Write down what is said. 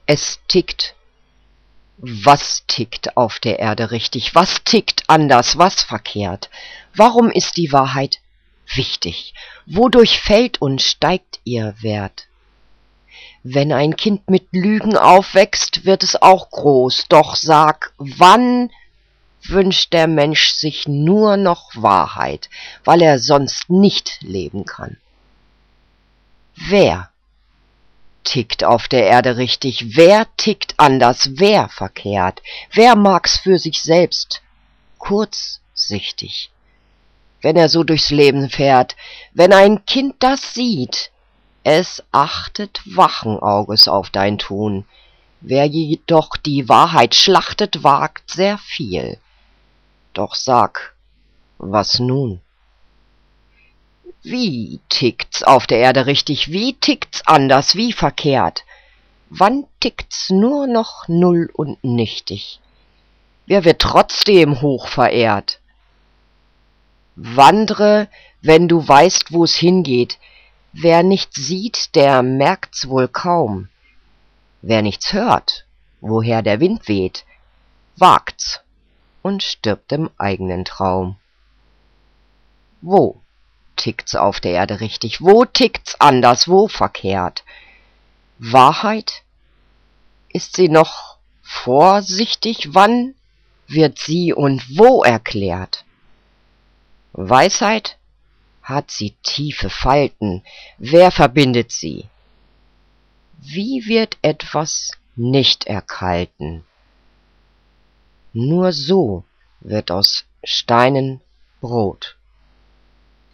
Es tickt. Was tickt auf der Erde richtig? Was tickt anders? Was verkehrt? Warum ist die Wahrheit wichtig? Wodurch fällt und steigt ihr Wert? Wenn ein Kind mit Lügen aufwächst, wird es auch groß. Doch sag, wann wünscht der Mensch sich nur noch Wahrheit, weil er sonst nicht leben kann? Wer tickt auf der Erde richtig? Wer tickt anders? Wer verkehrt? Wer mag's für sich selbst kurzsichtig, wenn er so durchs Leben fährt? Wenn ein Kind das sieht, es achtet wachen Auges auf dein Tun. Wer jedoch die Wahrheit schlachtet, wagt sehr viel. Doch sag, was nun? Wie tickt's auf der Erde richtig? Wie tickt's anders? Wie verkehrt? Wann tickt's nur noch null und nichtig? Wer wird trotzdem hoch verehrt? Wandre, wenn du weißt, wo's hingeht. Wer nichts sieht, der merkt's wohl kaum. Wer nichts hört, woher der Wind weht, wagt's und stirbt im eigenen Traum. Wo tickt's auf der Erde richtig? Wo tickt's anders? Wo verkehrt? Wahrheit? Ist sie noch vorsichtig? Wann wird sie und wo erklärt? Weisheit? Hat sie tiefe Falten? Wer verbindet sie? Wie wird etwas nicht erkalten? Nur so wird aus Steinen Brot.